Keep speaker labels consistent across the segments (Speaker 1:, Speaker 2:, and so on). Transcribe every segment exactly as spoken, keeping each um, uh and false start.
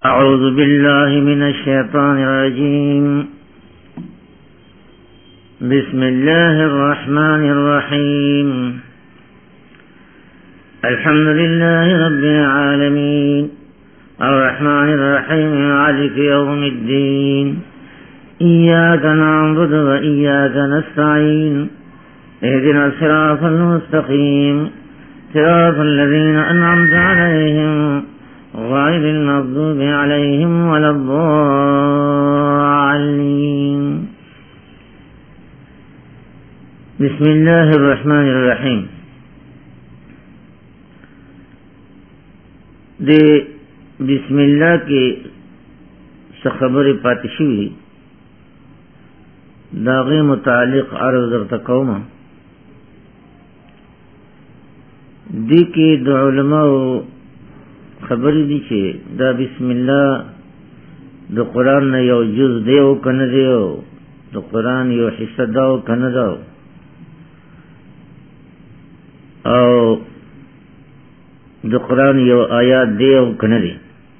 Speaker 1: أعوذ بالله من الشيطان الرجيم. بسم الله الرحمن الرحيم. الحمد لله رب العالمين الرحمن الرحيم مالك يوم الدين. إياك نعبد وإياك نستعين. اهدنا الصراط المستقيم صراط الذين أنعمت عليهم غير المغضوب عليهم ولا الضالين. بسم الله الرحمن الرحيم. دے بسم اللہ کے خبر پاتشوی داغی متعلق عرض ارتقوما دی کے دو علماء خبری دی چې دا بسم الله د قرآن نه یو جز دی او کنه دی او د قرآن یو حصہ دا او کنه دا او د قرآن یو آیات دی او کنه دی.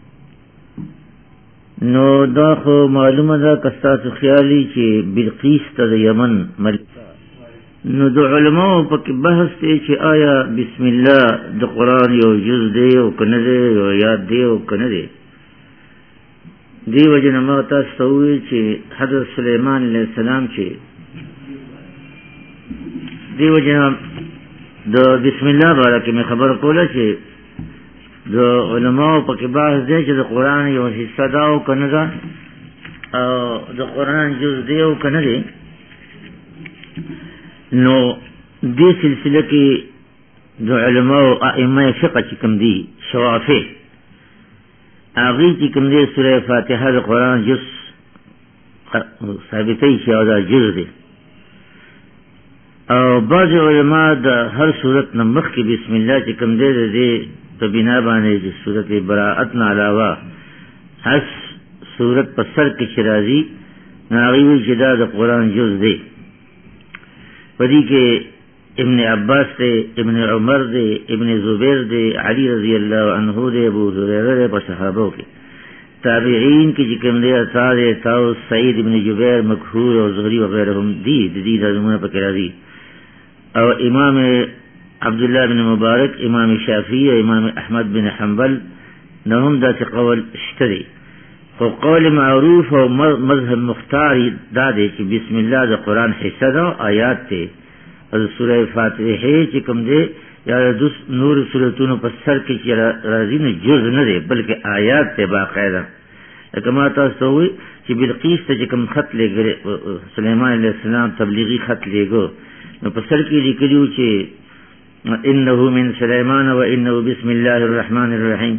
Speaker 1: نو دا خو معلومه ده که ستاسو خیالي چې بلقیس ته د یمن ملکه، نو د علماء پکې بحث دی چې آیا بسم الله د قرآن یو جز دی او کنه دی، یو آیات دی او کنه دی. دی وجه نه ما تاسو ته وویل چې حضرت سلیمان علیه السلام چې دی وجه نه د بسم الله باره کې مې خبره کوله چې د علماء پکې بحث دی چې د قرآن یو حصہ دا او کنه ده او د قرآن جز دی او کنه دی. نو دې سلسله کې د علماء او ائمه فقه چې کوم دي شوافی هغوی چې کوم دی سوره فاتحه د قرآن جز ثابتوي چې دا جز دی، او بعض علما د هر صورت نه مخکې بسم الله چې کوم دی د دې په بنا باندې د صورت براءت نه علاوه هر صورت په سر کې چې راځي نو هغوی وایي چې دا د قرآن جز دی. پدې کې ابن عباس دے، ابن عمر دے، ابن زبیر دے، علی رضی اللہ عنہ دے، ابو هريره دے، په صحابو کې تابعین کې چې کوم دي عطا دے، طاووس، سعید ابن جبیر، مکحول او زهری وغیرهم دي د دې نظمونه پکې راځي. او امام عبدالله بن مبارک، امام شافعی او امام احمد بن حنبل نه هم داسې قول شته دی، خو قول معروف او مذهب مختار دا دی چې بسم الله د قرآن حصہ ده، آیات ته از سوره فاتحه چې کوم دی یا د نور سورتونو په سر کې چې راځي نه جز نه دی بلکې آیات ته باقاعده. لکه ما تاسو ته وایي چې بلقیس ته چې کوم خط لېږلی سلیمان علیه السلام تبلیغي خط لېږو نو په سر کې لیکلي وو چې انه من سلیمان و انه بسم الله الرحمن الرحیم.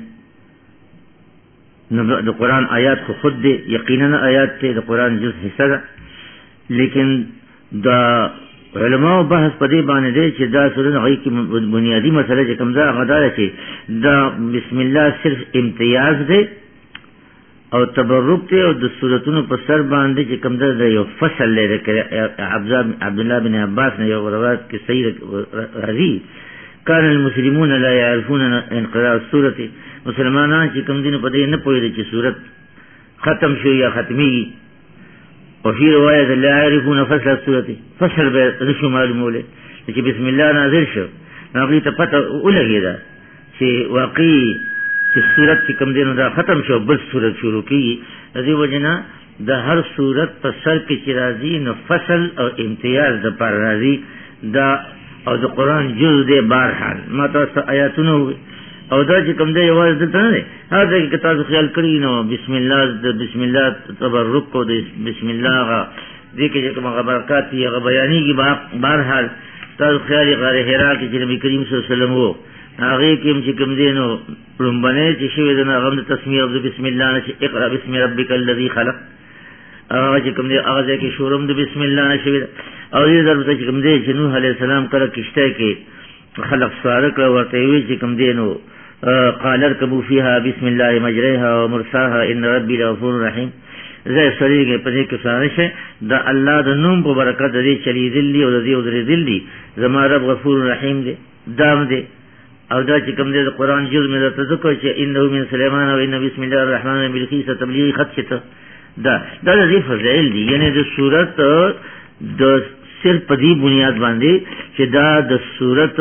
Speaker 1: نو د قرآن آیات خو خود دی، یقینا آیات ته د قرآن جز حصہ ده، لیکن دا علماء بحث په دې باندې دی چې دا سورت هغې کې بنیادي مسله چې کوم ده هغه دا ده چې دا بسم الله صرف امتیاز دی او تبرک دی او د سورتونو په سر باندې چې کوم ده د یو فصل دی. عبدالله بن عباس نه یو روایت کې صحیح راځي کان المسلمون لا يعرفون انقراء السورة، مسلمانان چې کوم دین په دې نه پوهېدل چې سورت ختم شو یا ختمیږي. وفي روایت لا يعرفون فصل السورة، فصل به نشو معلومولی چې بسم الله نازل شو نو هغوی ته پته ولګېده چې واقعي چې سورت چې کوم دی نو دا ختم شو بل سورت شروع کېږي. د دې وجې نه د هر سورت په سر کې چې راځي نو فصل او امتیاز دپاره راځي دا او د قرآن جز دی. بهرحال ما تاسو آیاتونه او دا چې کوم دی یوازې دلته نه دی، هر ځای کې تاسو خیال کړي نو بسم الله د بسم الله تبرک او د بسم الله هغه دې کې چې کوم هغه برکات دي هغه بیانېږي. بهرحال تاسو خیال یې غار حرا کې چې نبي کریم صلی الله علیه وسلم وو هغې کې هم چې کوم دی نو لومبنی چې شوی دی نو هغه هم د تسمیه د بسم الله نه چې اقرأ بسم ربک الذي خلق، هغه چې کوم دی هغه ځای کې شروع هم د بسم الله نه شوی دی. او دې ضرب ته چې کوم دی چې نوح علیه السلام کله کشتی کې خلق سواره کړه ورته یې ویل چې کوم دی نو قال اركبوا فيها بسم الله مجريها ومرساها ان ربي لغفور رحيم. زه سړيږي په دې کې سارشه د الله د نوم په برکت دې چلی دلی او دې او دې دلی زما رب غفور رحیم دی دام دی او دا چې کوم دی د قرآن جز مې درته ذکر چې انه من سلیمان او ان بسم الله الرحمن الرحیم بلخیص تبلیغي خط چې ته دا دا د دې فضایل دي، یعنی د صورت د صرف په دې بنیاد باندې چې دا د صورت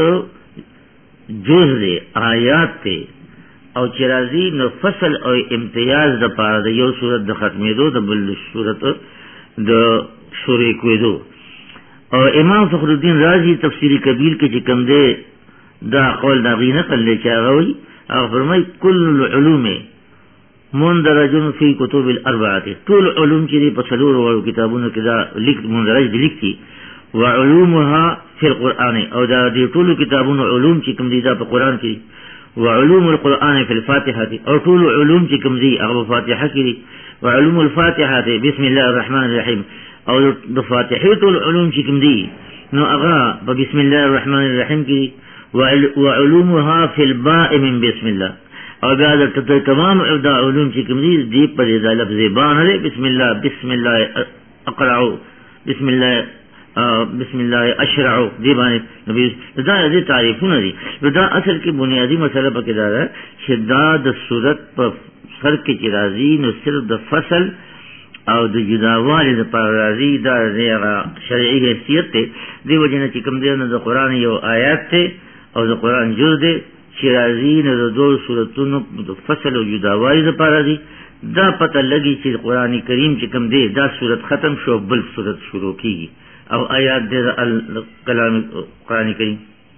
Speaker 1: جز دی، آیات دی او چې راځي نو فصل او امتیاز د پاره د یو صورت د ختمېدو د بل صورت د شروع کېدو. او امام فخر الدین رازی تفسیر کبیر کې چې کوم دی دا قول دا غي نقل لې چې هغه وایي هغه فرمایي کل العلوم مندرج فی کتب الاربعه، ټول علوم چې په څلورو کتابونو کې دا لیک مندرج دي لیکي، وعلومها فی القرآن او دا دې ټول کتابونو علوم چې کوم دي دا په قرآن کې، وعلوم القرآن فی الفاتحه او ټول علوم چې کوم دي هغه په فاتحه کې، وعلوم الفاتحه بسم الله الرحمن الرحیم او د فاتحه ټول علوم چې کوم دي نو هغه په بسم الله الرحمن الرحیم کې، وعلومها فی الباء من بسم الله او بیا د تمام دا علوم چې کوم دي دی په دې لفظ باندې بسم الله بسم الله اقرأ بسم الله بسم الله اشرع دی باندې نبی دا دې تعریفونه دي. دا اصل کې بنیادی مسله پکې دا ده چې دا د صورت په سر کې چې راځي نو صرف د فصل او د جداوالي د پر راځي دا د شرعي حیثیت ته دی وجنه چې کوم دی نو د قران یو آیات ته او د قران جز دی چې راځي نو د دوه سورتونو د فصل او جداوالي د پر راځي دا پته لګي چې قران کریم چې کوم دی دا صورت ختم شو بل صورت شروع کیږي او آیات دې کلام قرآن کریم.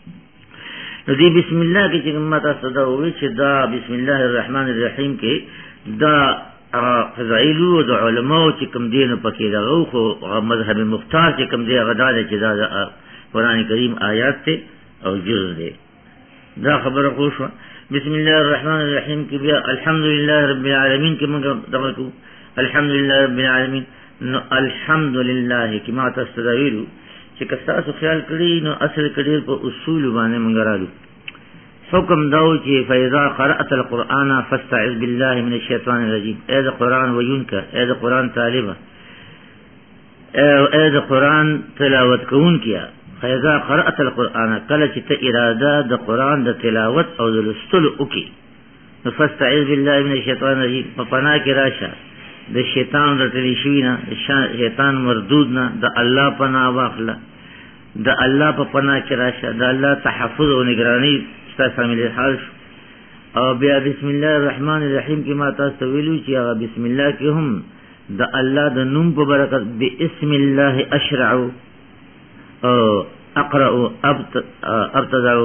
Speaker 1: نو دی بسم الله کې چې کومه تاسو دا وایي چې دا بسم الله الرحمن الرحیم کې دا فضائل او د علماء چې کوم دین پکې راغو خو مذهب مختار چې کوم دی هغه دا چې دا قرآن کریم آیات ته او جز دی. دا خبره خو شو بسم الله الرحمن الرحیم کې بیا الحمدلله رب العالمین کې موږ دغه کو الحمدلله رب العالمین. نو الحمدلله کی ما تستدویلو چې کستاسو خیال کړی نو اصل کډیر په اصول باندې مونږ رالو. حکم داو چې فاذا قرأت القرآن فاستعذ بالله من الشیطان الرجیم، اے دا قرآن وینکا، اے دا قرآن طالبہ، اے دا قرآن تلاوت کون کیا. فاذا قرأت القرآن کله چې ته اراده د قرآن د تلاوت او د لوستلو وکي نو فاستعذ بالله من الشیطان الرجیم، په پناه کې راشه د شیطان رټلی شوی نه، شیطان مردود نه، د الله پناه واخله، د الله په پناه کې راشه، د الله تحفظ او نگرانی ستا شامل حال شو. او بیا بسم الله الرحمن الرحیم کې ما تاسو ویلو چې هغه بسم الله کې هم د الله د نوم په برکت بسم الله اشرع او اقرأ ابتدع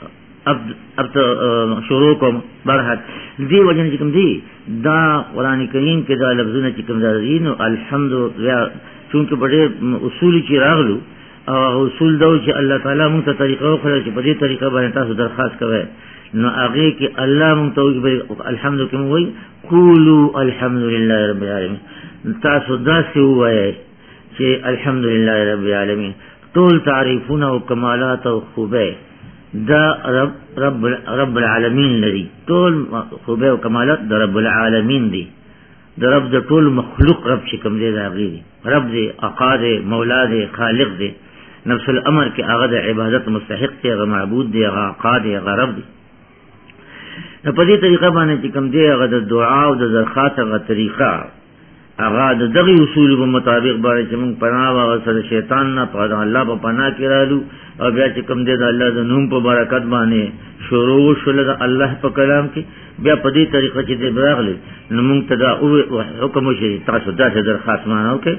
Speaker 1: اب شروع کوم برحت دی وجن چې کوم دی دا قرآن کریم کې دا لفظونه چې کوم راځي نو الحمدلله چونکه په دې اصول کې راغلو او اصول دا چې الله تعالی موږ ته طریقه خو چې په دې طریقه باندې تاسو درخواست کوئ نو هغه کې الله موږ ته الحمد کوم وایي قولوا الحمدلله رب العالمین. تاسو دا څه وایي چې الحمدلله رب العالمین ټول تعریفونه او کمالات او خوبه دا رب رب رب العالمین لري، ټول خوبه او کمالات د رب العالمین دي، د رب د ټول مخلوق رب چې کوم دی دا غیري رب دی، آقا دی، مولا دی، خالق دی، نفس الامر کې هغه د عبادت مستحق دی، هغه معبود دی، هغه آقا دی، هغه رب دی. نو په دې طریقه باندې چې کوم دی هغه د دعا او د درخواست هغه طریقه هغه د دغه اصول په مطابق باندې چې موږ پناه واغسته شیطان نه په الله په پناه کې رالو او بیا چې کوم دی د الله د نوم په برکت باندې شروع شول د الله په کلام کې بیا په دې طریقه چې دی راغلی نو موږ ته دا حکم وشي تاسو دا درخواست مانو کې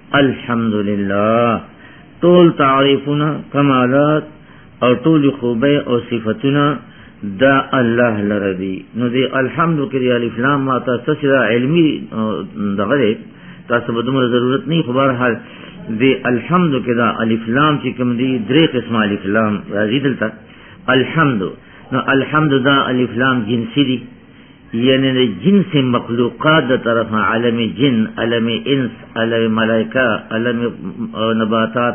Speaker 1: الحمدلله ټول تعریفونه کمالات او ټول خوبه او صفاتونه دا الله لرضی. نو دی الحمد کې الف لام ما تاسو سره علمي دغه تاسو به دومره ضرورت نه خو بهر حال دی الحمد کې دا الف لام چې کوم دی درې قسم الف لام راځي دلته الحمد. نو الحمد دا الف لام جنسی دی یعنی د جنس مخلوقات د طرفه عالم جن، عالم انس، عالم ملائکه، عالم نباتات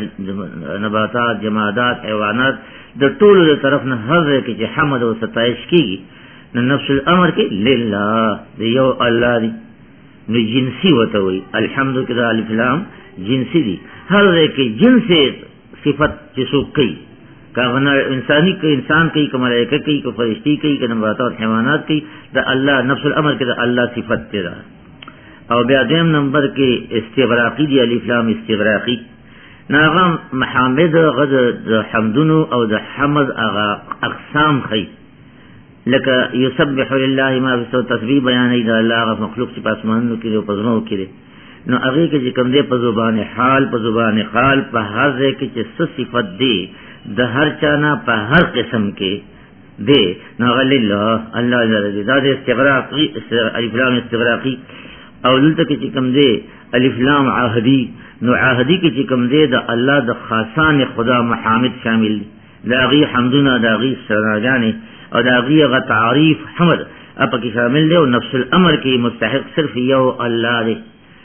Speaker 1: نباتات جمادات حیوانات د ټولو د طرف نه هر ځای کې چې حمد او ستایش کیږي نو نفس الامر کې لله دی یو الله دی نو جنسی وته وي الحمد کې د الف لام جنسی دی هر ځای کې جنس صفت چې څوک کوي کاغنا انسانی که انسان کوي که ملائکه کوي که فرشتي کوي که نباتات حیوانات کوي د الله نفس الامر کې د الله صفت دی. او بیا دیم نمبر کې استغراقی دی، الف لام استغراقی ناغم محامد غد د حمدونو او د حمد اغا اقسام خی لکه یسبح لله ما فی تسبیح بیان د الله غ مخلوق چې پاسمانو کې او پزمو کې نو هغه کې چې کوم دی په زبان حال په زبان قال په هر ځای کې چې څه صفت دی د هر چانا په هر قسم کې دی نو الله الله دې دا د استغراقی الف لام استغراقی او دلته کې چې کوم دی الف لام عهدی نو عهدی کې چې کوم دی د الله د خاصان خدا محامد شامل دی، دا غي حمدونه دا غي ثناګانې او دا غي غ تعریف حمد اپ کې شامل دی. او نفس الامر کې مستحق صرف یو الله دی،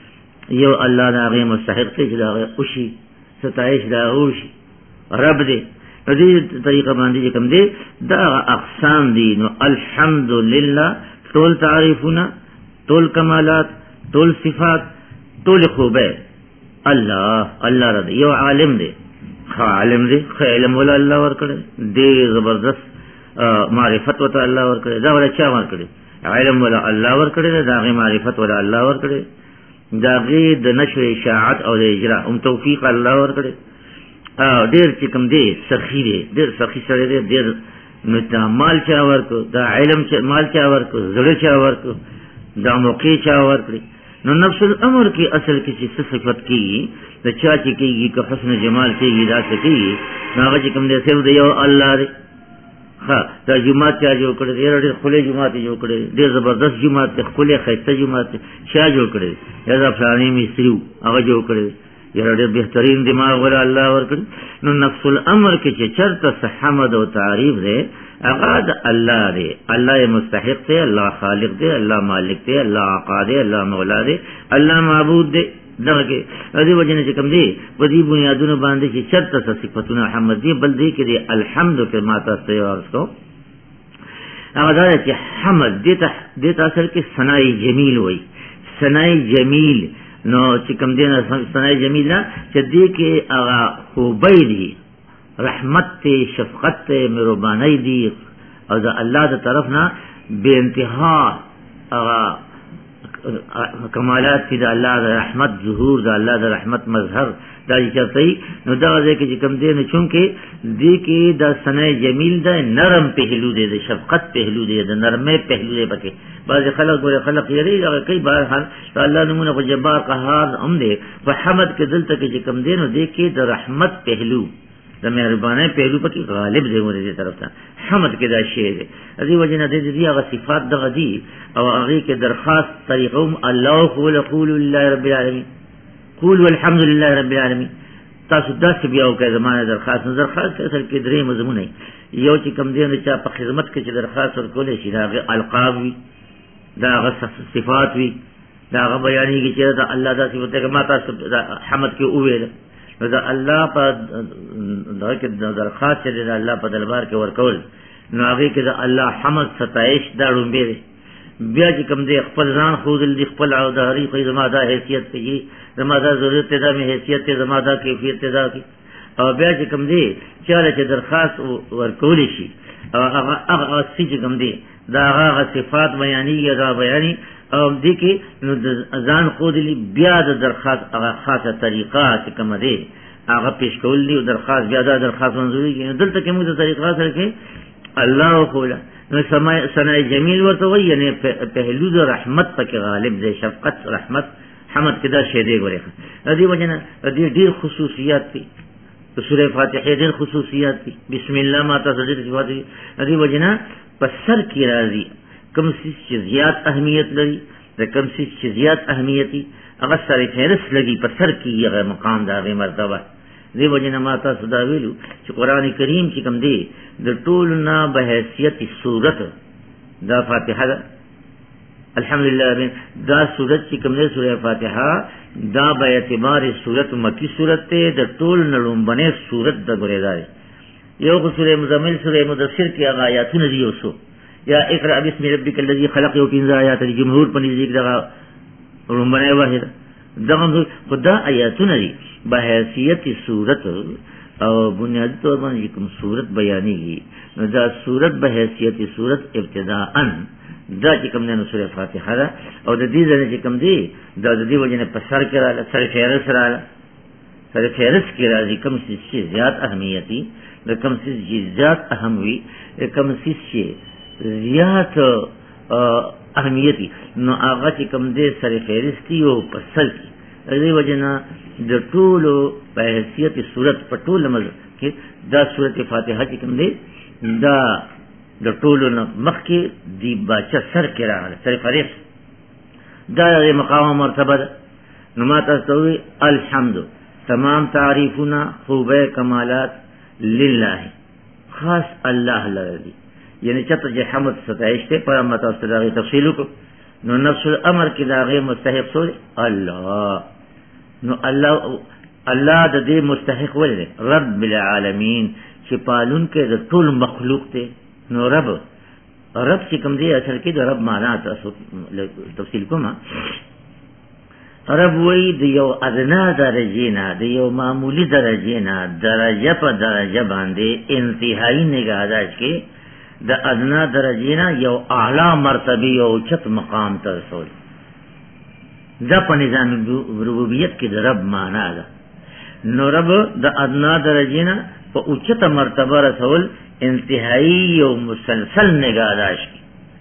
Speaker 1: یو الله دا غي مستحق دی چې دا اوشي ستایش دا اوشي رب دی. په دې طریقه باندې کوم دی دا اقسام دي. نو الحمدلله ټول تعریفونه ټول کمالات ټول صفات ټول خوبه الله الله رب یو عالم دی، عالم دی، علم ولا الله ور کړی دی، زبردست معرفت وته الله ور کړی دا ولا چا ور کړی علم ولا الله ور کړی دا غي معرفت ولا الله ور کړی دا غي د نشر اشاعت او د اجرا هم توفیق الله ور کړی. او ډیر چې کوم دی سخی دی، ډیر سخی سره دی، ډیر نو دا مال چا ورکو، دا علم چا مال چا ورکو، زړه چا ورکو، دا موقع چا ورکړي. نو نفس الامر کې اصل کې چې صفت کیږي د چا چې کیږي که حسن جمال کیږي دا څه کیږي نو هغه چې کوم دی سر دی یو الله دی. ها دا جمعه چا جوړ کړی دی، ډېر خله جمعه جوړ کړی دی، ډېر زبردست جمعه ته خله خیسته جمعه چا جوړ کړی دی، یا دا فلانی مستریو هغه جوړ کړی دی، یا ډېر بهترین دماغ ولا الله ورکړي. نو نفس الامر کې چې چرته حمد او تعریف دی هغه د الله دی، الله مستحق دی، الله خالق دی، الله مالک دی، الله آقا دی، الله مولا دی، الله معبود دی. دغه کې دې وجنه چې کوم دی په دې بنیادونو باندې چې چرته صفاتونه حمد دی بل دی کې دی الحمد کې ماته سيوارس کو هغه دا چې حمد دې ته دې تاسو کې ثناء جمیل وای، ثناء جمیل نو چې کوم دی نه ثناء جمیل نه چې دې کې هغه خوبی دی، رحمت ته، شفقت ته، مهرباني دی او دا الله د طرف نه بے انتها هغه کمالات چې د الله د رحمت ظهور، د الله د رحمت مظهر دا چرته نو دا ځکه چې کوم دی نه چونکه دې کې د ثناء جمیل د نرم پهلو دی، د شفقت پهلو دی، د نرمه پهلو دی. پکې بعض خلک ګوره خلک یې دا کوي بهر حال الله نمونه په جبار قهار هم دی په حمد کې دلته کې چې کوم دی نو دې کې د رحمت پهلو د مهربانه پهلو پکې غالب دی ورته طرف ته حمد کې دا شی دی. دې وجنه دې دې هغه صفات دغه دي او هغه کې درخواست طریقوم الله قول قول لله رب العالمین، قول والحمد لله رب العالمین. تاسو داسې بیا او کې زمانه درخواست درخواست اصل کې درې مضمونه یو چې کوم دی نو چې په خدمت کې چې درخواست ورکول شي دا القاب وي، دا هغه صفات وي، دا هغه بیانېږي چې دا الله دا صفات کې ما تاسو حمد کې وویل دا الله په دا کې درخواست دې الله په دربار کې ورکول نو هغه کې دا الله حمد ستایش دا رومبه بیا چې کوم دې خپل ځان خودل دې خپل او داري خو زماده حیثیت ته زماده ضرورت ته مې حیثیت ته زماده کیفیت ته کی او بیا چې کوم دې چاله چې درخواست ورکول شي او هغه هغه چې کوم دې دا هغه صفات بیانې یا بیانې او دې کې نو ځان خودلی بیا د درخواست هغه خاصه طریقه چې کوم دی هغه پیش کول دی او درخواست بیا د درخواست منظوري کې دلته کې موږ د طریقه سره کې الله خوله نو سمای ثناء جمیل ورته وایي یعنی پهلو د رحمت پکې غالب دی، شفقت رحمت حمد کې دا شی دی. ګورې دې وجنه دې ډېر خصوصیات دي په سوره فاتحه، ډېر خصوصیات دي. بسم الله ما تاسو دې صفات دې وجنه په سر کې راځي کم چې زیات اهمیت لري د کم چې زیات اهمیتي هغه سره فهرست لګي په سر کې هغه مقام دا غي مرتبه دی. وجنه ما تاسو دا ویلو چې قران کریم چې کوم دی د ټول نه به حیثیت صورت دا فاتحه ده الحمدلله دا صورت چې کوم دی سوره فاتحه دا به اعتبار صورت مکی صورت ته د ټول نه لومبنه صورت د ګریداري یو سوره مزمل سوره مدثر کې هغه آیاتونه دی اوسو یا اقرا بسم ربک الذی خلق یو پنځه آیات د جمهور په نزدیک دغه رومبنه واحده دغه خدا آیاتونه دی به حیثیت صورت او بنیادی طور باندې کوم صورت بیانېږي نو دا صورت به حیثیت صورت ابتداءً دا چې کوم نه سورۃ فاتحه ده او د دې ځای چې کوم دی دا د دې وجنه په سر کې راځي سر فهرست راځي سر فهرست کې راځي کوم څه زیات اهمیتي د کوم څه زیات اهم وي کوم څه زیات اهمیتي نو هغه چې کوم دی سر فهرست یو په سر کې د دې وجنه د ټولو په حیثیت صورت په ټول مل کې دا سورۃ فاتحه چې کوم دی دا د ټولو مخکې دی باچا سر کې راغله سر فهرست دا د مقام مرتبه ده نو ما تاسو وی الحمد تمام تعریفونه خوبه کمالات لله خاص الله لري یعنی چته چې حمد ستایش ته پر ما تاسو ته تفصیل وکړو نو نفس الامر کې دا غیر مستحق سوري الله نو الله الله د دې مستحق ولې رب العالمین چې پالون کې د ټول مخلوق ته نو رب رب چې کوم دی اصل کې د رب معنا تاسو تفصیل کوم رب وی د یو ادنا درجه نه د یو معمولی درجه نه درجه په درجه باندې انتهایی نگاهداشت کې د ادنا درجه نه یو اعلی مرتبه یو چت مقام ته رسول دا په نظام ربوبیت کې د رب معنا ده نو رب د ادنا درجه نه په اوچته مرتبه رسول انتهایی یو مسلسل نگاهداشت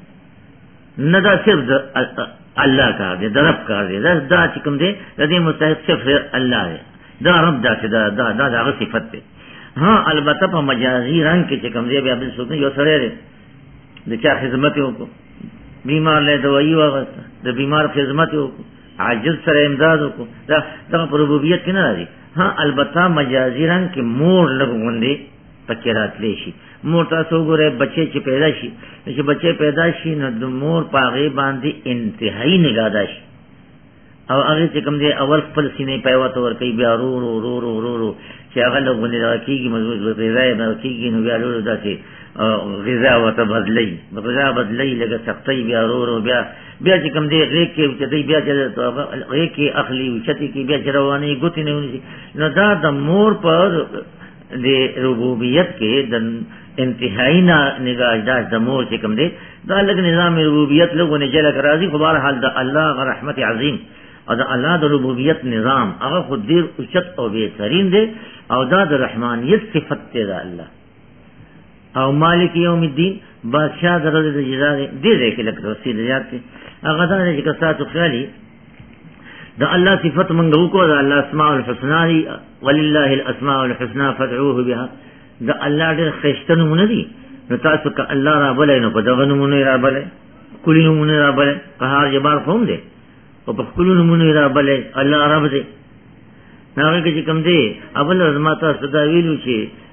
Speaker 1: نه دا صرف د الله کار دی د رب کار دی دا دا چې کوم دی د دې مستحق صرف الله دی دا رب دا چې دا دا دا هغه صفت دی ها البته په مجازي رنگ کې چې کوم دی بیا بل څه یو سره دی د چا خدمت وکړو بیمار له دوايي واغسته د بیمار خدمت وکړو عاجز سره امداد وکړو دا د ربوبیت کې نه راځي ها البته مجازي رنگ کې مور لګوندې پکې راتلی شي مور تاسو ګوره بچي چې پیدا شي چې بچي پیدا شي نو د مور پاغه باندې انتهایی نگاهداشت او هغه چې کوم دی اول خپل سینې پیوت ور کوي بیا رو رو رو رو رو, رو چې هغه له غونډه راکېږي مضبوط غذا یې راکېږي نو بیا ورو داسې غذا وته بدلی غذا بدلی لګه سختي بیا رو رو بیا بیا چې کوم دی غېږ کې چې دی بیا چې غېږ کې اخلي چتي کې بیا چرواني ګوتې نه ونی نو دا د مور په د ربوبیت کې د انتهایی نگاهداشت د مور چې کوم دی دا لږ نظام ربوبیت لږونه جلک راځي خو بهرحال د الله رحمت عظیم او د الله د ربوبیت نظام هغه خو ډېر اوچت او بهترین دی او دا د رحمانیت صفت دی د الله او مالک یوم الدین بادشاہ د ورځې د جزا دی دې کې لکه تفصیل زیات دی هغه دا چې کساتو خیالي دا الله صفت منغو کو دا الله اسماء الحسنى ولله الاسماء الحسنى فادعوه بها دا الله ډېر ښایسته نومونه دي نو تاسو که الله را بلئ نو په دغه نومونه را بلئ کلي نومونه را بلئ قهار جبار قوم دی او په خپلو نومونه را بلئ الله رب دی نو هغه کې چې کوم دی اول ما تاسو دا ویلو چې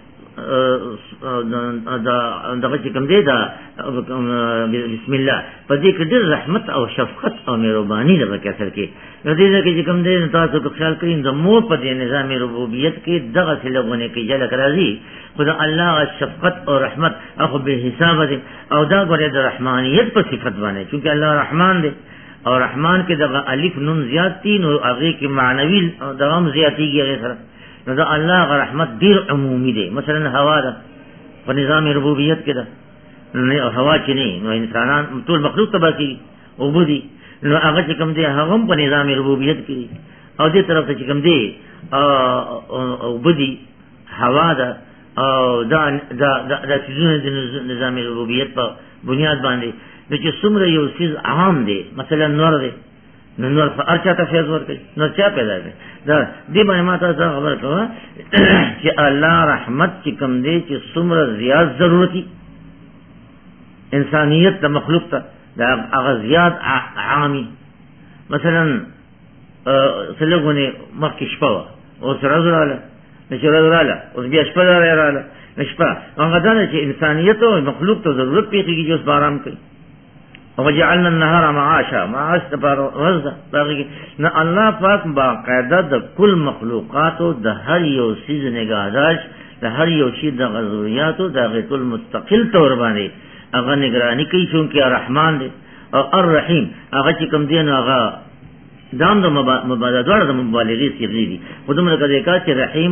Speaker 1: دا دغه چې کوم دی دا بسم الله په دې کې ډېر رحمت او شفقت او مهرباني ده په اصل کې نو دې کې چې کوم دی تاسو کو خیال کړئ د مور په دې نظام ربوبیت کې دغه سلګونه کې جلک راځي خدای الله شفقت او رحمت اخو به حساب دي او دا ګوره د رحمانیت په صفت باندې چې الله رحمان دی او رحمان کې دغه الف نون زیات دي نو هغه کې معنوي دغه هم زیاتېږي هغه سره نو دا الله غ رحمت ډیر عمومي دی مثلا هوا ده په نظام ربوبیت کې ده نو هوا چې نه نو انسانان ټول مخلوق تبا کی او بودي نو هغه چې کوم دی هغه په نظام ربوبیت کې او دې طرف ته چې کوم دی او بودي هوا ده او دا دا د نظام ربوبیت په بنیاد باندې نو چې څومره یو څیز عام دی مثلا نور دی نو نور په ارچا ته فیض ورکړي نو چا پیدا کړي دا دې باندې ما ته خبر کوه چې الله رحمت چې کوم دی چې څومره زیات ضرورتي انسانیت د مخلوق ته دا هغه زیات عامي مثلا سلګونه مخکې شپه او سره رااله نشره رااله او بیا شپه رااله نشپه هغه دا چې انسانیت او مخلوق ته ضرورت پیږي چې اوس بارام کوي وجعلنا النهار معاشا معاش پر ورځ باقي نه الله پاک باقاعده د کل مخلوقاتو د هر یو سیز نگاهداشت د هر یو شی د ضرورتو د غیتل مستقل تور باندې هغه نگرانی کوي چې رحمان دی او الرحیم هغه چې کوم دی نو هغه دام د مبالغه د مبالغه سیږي خودمره کده کا چې رحیم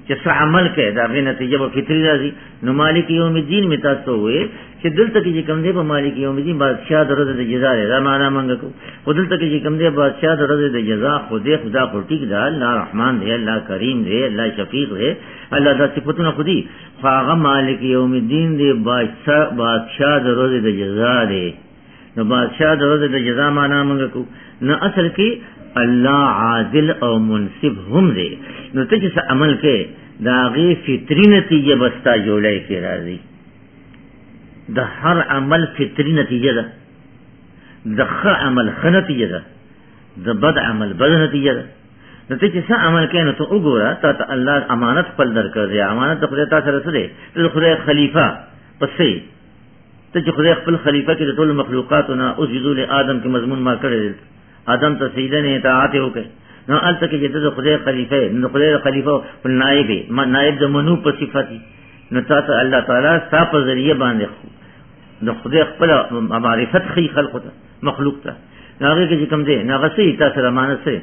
Speaker 1: چې څه عمل کوي دا غي نتیجه به فطری راځي. نو مالک یوم الدین می تاسو وې چې دلته کې کوم دی په مالک یوم الدین بادشاہ د ورځې د جزا دی دا معنا مونږ کو. خو دلته کې کوم دی بادشاہ د ورځې د جزا خو دې خدا خو ټیک دی، الله رحمان دی، الله کریم دی، الله شفیق دی، الله د صفاتونو خو دی. هغه مالک یوم الدین دی بادشاہ بادشاہ د ورځې د جزا دی. نو بادشاہ د ورځې د جزا معنا مونږ کو. نو اصل کې الله عادل او منصف هم دی. نو ته چې عمل کې دا غي فطری نتیجه بستا جوړای کې راځي. د هر عمل فطری نتیجه ده، د ښه عمل ښه نتیجه ده، د بد عمل بد نتیجه ده. نو ته چې څه عمل کې نو ته وګوره ته ته الله امانت خپل درکړي. امانت د خدای تاسو سره سره د خدای خلیفہ پسې ته چې خدای خپل خلیفہ کې د ټول مخلوقاتو نه اسجدوا لآدم کې مضمون ما کړی آدم ته سجده نه اطاعت وکړي. نو الته کې چې د خدای خلیفہ نو خدای خلیفہ او نائب ما نائب د منو په صفتی نو تاسو الله تعالی ستاسو په ذریعہ باندې د خدای خپل معرفت خي خلق ته مخلوق ته هغه کې کوم دی هغه سي تاسو رمانه سي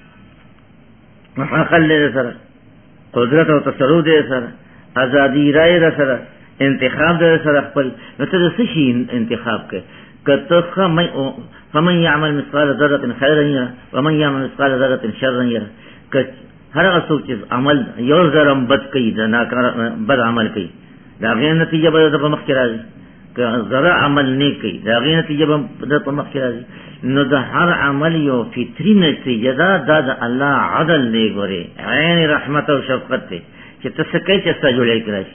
Speaker 1: عقل له سره قدرت او تصرف دې سره ازادي رائے سره انتخاب دې سره خپل نو ته څه شي انتخاب کې کته خمای او فمن يعمل مثقال ذره خيرا يره ومن يعمل مثقال ذره شرا يره. ک هر هغه څوک چې عمل یو ذره بد کوي دا ناکار بد عمل کوي دا غي نتیجه به د مخ کې راځي. ک ذره عمل نه کوي دا غي نتیجه به د مخ کې راځي. نو د هر عمل یو فطری نتیجه دا د الله عدل دی. ګوري عین رحمت او شفقت ته چې تاسو کوي چې تاسو جوړی کړئ.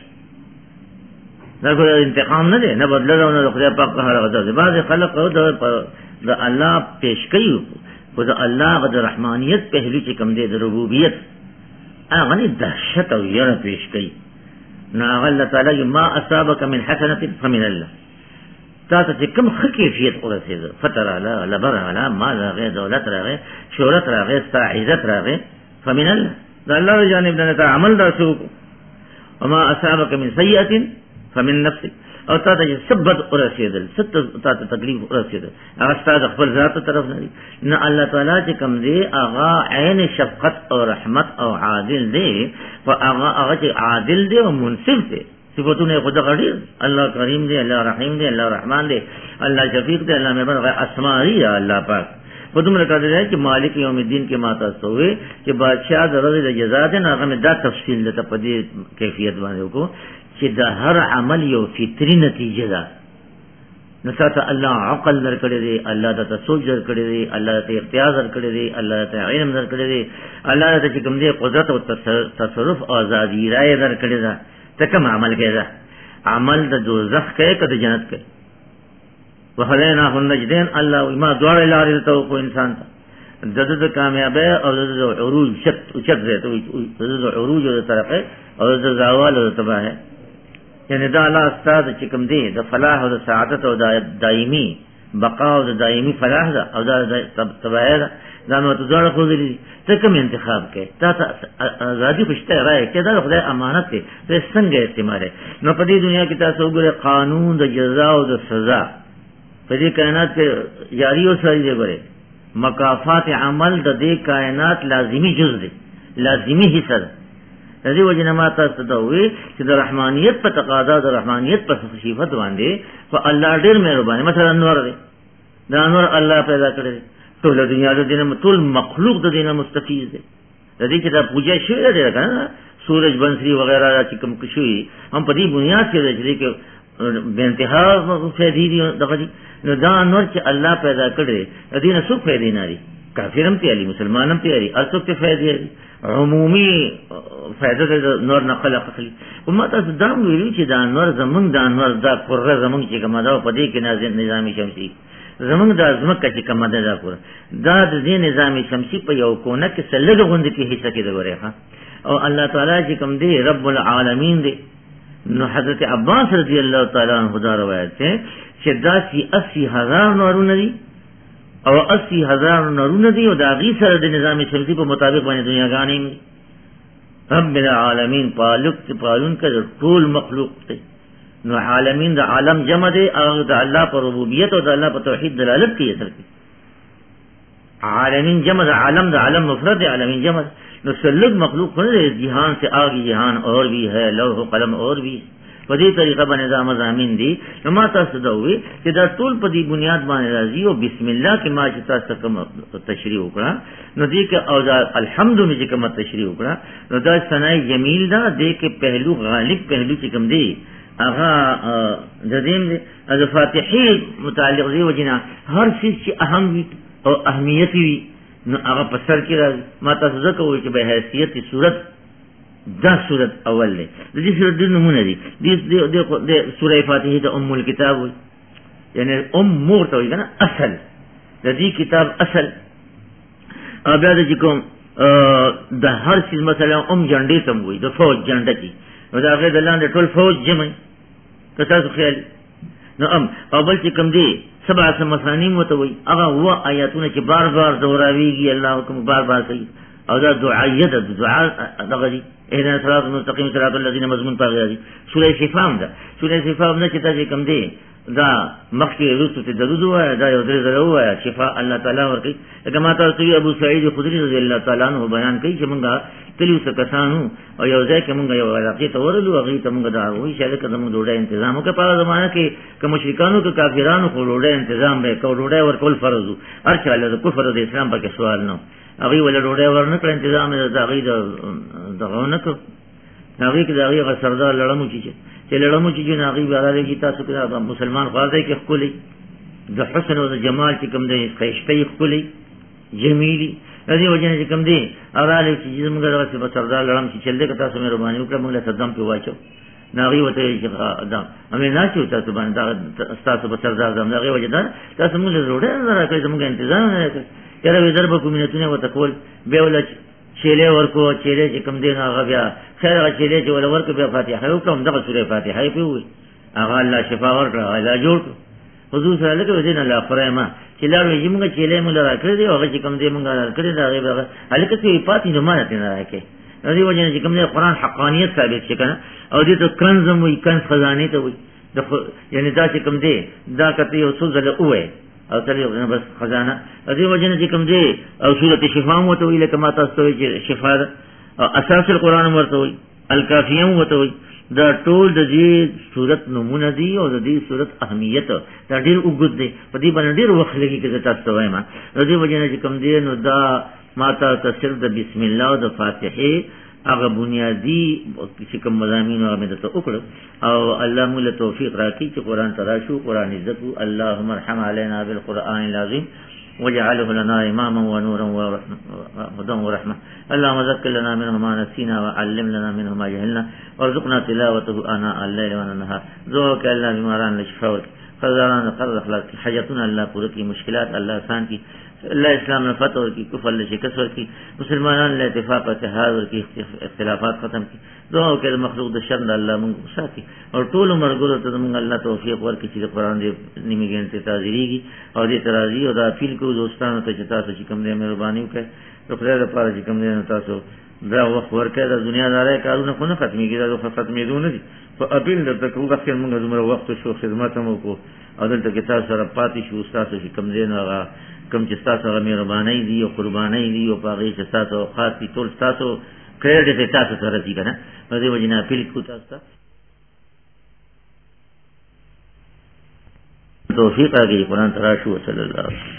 Speaker 1: دا ګور انتقام نه دی، نه بدل نه خدای پاک هغه غزا دی. بعض خلق د الله پیش کوي خو د الله غد رحمانیت پهلو چې کم دی د ربوبیت هغه نه دهشت او یره پیش کوي. نو هغه الله تعالی ما اصابك من حسنه فمن الله. تاسو چې کوم ښه کیفیت ورسېد فتر علی لبر علی ما راغې دولت راغې شهرت راغې ستا عزت راغې فمن الله دا الله جانب نه عمل دا شو. وما اصابك من سیئه فمن نفسك او تاسو چې سبد ورسېدل ست تاسو تکلیف ورسېدل هغه ستاسو خپل ذات طرف نه دی. نه الله تعالی چې کوم دی هغه عین شفقت او رحمت او عادل دی. او هغه هغه چې عادل دی او منصف دی. صفاتونه خدای غړي الله کریم دی، الله رحیم دی، الله رحمان دی، الله شفیق دی، الله مهربان دی. اسماء دی الله پاک په دومره کار دی چې مالک یوم الدین کې ماته سوې چې بادشاہ د ورځې د جزا ده. نه هغه دا تفصیل ده په دې کیفیت باندې وکړو چې د هر عمل یو فطری نتیجه ده. نو ساته الله عقل درکړي دی، الله ته سوچ درکړي دی، الله ته اختیار درکړي دی، الله ته علم درکړي دی، الله ته چې کوم دی قدرت او تصرف او ازادي رائے درکړي ده. ته کوم عمل کوي ده؟ عمل د دوزخ کوي که د جنت کوي؟ وهديناه النجدين. الله ما دوړ لارې ته کو انسان ته د د کامیابی او د عروج شت چت ده ته د عروج او طرفه او د زوال او تباہ. یعنی دا الله استاد چې کوم دی د فلاح او د سعادت او د دایمي بقا او د دایمي فلاح ده او د تباہ ده. دا نو ته ځړ خو دې ته کوم انتخاب کې تا ته ازادي پښته راي چې دا خدای امانت دی ته څنګه استعمال. نو په دې دنیا کې تاسو وګورئ قانون د جزا او د سزا په دې کائنات کې جاری او ساري دی. ګوره مکافات عمل د دې کائنات لازمی جز دی، لازمی حصہ ده. د دې وجه نه ما تاسو ته وی چې د رحمانیت په تقاضا د رحمانیت په صفات باندې په الله ډېر مهرباني. مثلا نور دی دا نور الله پیدا کړی دی. ټول دنیا د دینه ټول مخلوق د دینه مستفیض دی. د دې چې دا پوجا شوی دی کنه سورج بنسری وغیرہ چې کوم کشوي هم په دې بنیاد کې دی چې به انتها فائدې دي دغه دي. نو دا نور چې الله پیدا کړی د دینه څو فائدې نه دي. کافرم ته علي مسلمانم ته علي ارڅوک ته فائدې دي. عمومي فائدې د نور نه خلق خلی. او ما تاسو دا ویلو چې دا نور زمونږ دا نور دا پرغه زمونږ چې کومه دا په دې کې نازل نظامی شمسي زمونږ د ازمکه چې کومه ده دا پوره دا د دې نظامی شمسي په یو کونه کې سلګ غوندې کې حصہ کې دغه ښه. او الله تعالی چې کوم دی رب العالمین دی. نو حضرت عباس رضی الله تعالی عنہ دا روایت ہے چې دا سی اسی هزار نورونه دي او اسی هزار نورونه دي او دا غي سره د نظام شمسي په مطابق باندې دنیاګانې رب العالمین پالک پالون کړه ټول مخلوق ته. نو عالمین د عالم جمع دی او د الله پر ربوبیت او د الله په توحید دلالت کوي. اثر کوي عالمین جمع د عالم د عالم مفرد عالمین جمع. نو سلگ مخلوق نه جهان سے آگے جهان اور بھی ہے، لوح و قلم اور بھی په دې طریقه باندې دا مضامین دي. نو ما تاسو ته وی چې دا ټول په دې بنیاد باندې راځي او بسم الله کې ما چې تاسو کوم تشریح وکړه نو دې کې او دا الحمد لله چې کوم تشریح وکړه نو دا ثناء جمیل دا دې کې پهلو غالب پهلو چې کوم دی هغه د دې د فاتحه متعلق دی وجنا هر څه چې اهم وي او اهمیت وي نو هغه په سر کې راځي. ما تاسو ځکه وایي چې به حیثیت صورت دا صورت اول دی. د دې صورت د نمونه دي د د سوره فاتحه د ام الكتاب وي، یعنی ام مور ته وي کنه اصل د دې کتاب اصل. ا بیا د کوم د هر څه مثلا ام جنډې تم وي د فوج جنډه کی نو دا غیر د لاندې ټول فوج جمع کته څه خیال نو ام اول چې کوم دی سبع مثانی متوي هغه هو آیاتونه چې بار بار دوراویږي الله حکم بار بار کوي او دا دعایه د دعا دغه دي اهدنا الصراط المستقيم صراط الذين مضمون پاغي سوره شفاء ده. سوره شفاء نه چې تاسو کوم دی دا مخکې رسو ته درود وای دا یو درې زره وای شفاء الله تعالی ورکي. کما تاسو ابو سعید خدری رضی الله تعالی عنہ بیان کوي چې مونږه تلیو څه کسانو او یو ځای کې مونږ یو علاقې ته ورلو هغه ته مونږ دا وایي چې لکه زموږ ډوډۍ تنظیم وکړه. په هغه زمانہ کې کوم مشرکانو کې کافرانو خو ډوډۍ تنظیم به کو ډوډۍ ورکول فرض وو. هر چا له کفر د اسلام پکې سوال نه هغه ول ډوډۍ ورنکړ تنظیم د هغه دغه نه کو هغه کې دغه سردار لړمو چې چې لړمو چې نه هغه به راځي تاسو کې مسلمان خاصه کې خپلې د حسن او د جمال چې کوم دی خیشتي خپلې جمیلی دې وجه چې کوم دی اوراله چې زموږ دغه په سردار لړم چې چل دې که تاسو مې رواني وکړه موږ له صدام په واچو ناغي وته چې دا امې نه چې تاسو باندې تاسو په سردار زم دغه وجه دا تاسو موږ له روډه راکړئ زموږ تنظیم نه کړ کله وی درب کومینتونه وته کول به ول چيله ورکو چيله چې کوم دی هغه بیا خیر هغه چيله چې ول ورکو بیا فاتحه یو کوم دغه سوره فاتحه په وي هغه الله شفا ورکړه هغه جوړ حضور صلی الله علیه وسلم الله فرمایما چې لا وی موږ چيله موږ راکړي دی هغه چې کوم دی موږ راکړي دا هغه هلکه چې پاتې نه مانته نه راکې دې وجه چې کوم دی قران حقانیت ثابت شي کنه او دې ته کنزم وي کنز خزانه ته وي یعنی دا چې کوم دی دا کته یو څه زله وې او تل یو بس خزانه دې وجه چې کوم دی او سوره شفاء مو ته وی لکه ما تاسو ته چې شفاء اساس القران ورته وی الکافیه مو ته وی دا ټول د دې صورت نمونه دي او د دې صورت اهمیت دا ډیر وګد دي په دې باندې ډیر وخت لګي چې تاسو وایم دې وجه چې کوم دی نو دا ماته تصرف د بسم الله او د فاتحه هغه بنیادی چې کوم مضامین هغه مدته وکړو او الله موږ توفیق راکړي چې قران تراشو قران عزت اللهم ارحم علينا بالقران العظيم واجعله لنا اماما ونورا وهدى ورحمه اللهم ذكر لنا منه ما نسينا وعلم لنا منه ما جهلنا وارزقنا تلاوته آناء الليل والنهار ذوق الله بیماران لشفاء خزانان قرض اخلاق حاجتنا الله پوری کی مشکلات الله آسان کی اللہ اسلام نے فتح کی کفر نے شکست کی مسلمانان نے اتفاق و اتحاد کی اختلافات ختم کی دعا کہ مخلوق د شر اللہ من کو ساتي اور طول عمر ګورو ته موږ الله توفیق ورکړي چې قرآن دې نیمګین ته تازریږي او دې ترازی او دا فیل کو دوستانو ته چې تاسو چې کوم دې مهرباني وکړي په خدای لپاره چې کوم دې تاسو دا وخت ورکړه د دنیا داري کارونه خو نه ختميږي دا خو ختمېدون دي په اپیل د تکو وخت موږ زموږ وخت شو خدمت مو کو او دلته کې تاسو سره پاتې شو تاسو چې کوم دې نه کم چې تاسو هغه مهرباني دي او قرباني دي او پاغي چې تاسو خاصي ټول تاسو کړه دې تاسو سره دي کنه نو دې وجنه اپیل کو تاسو توفیق هغه قرآن تراشو صلی الله علیه